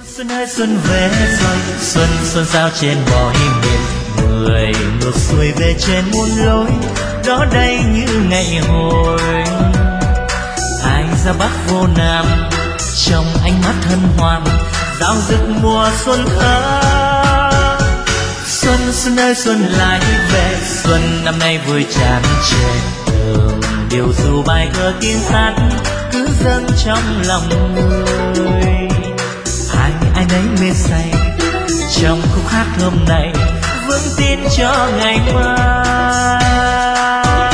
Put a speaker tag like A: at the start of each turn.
A: Xuân ơi xuân về rồi, xuân xuân sao trên mọi miền, người ngược xuôi về trên muôn lối, đó đây như ngày hồi. Ai ra bắc vô nam, trong ánh mắt hân hoan, dạo dực mùa xuân ấm. Xuân xuân ơi xuân lại về, xuân năm nay vui tràn trề, đường điều dù bài thơ tiếng hát cứ dâng trong lòng người. Ai nấy mê say trong khúc hát hôm nay, vững tin cho ngày mai.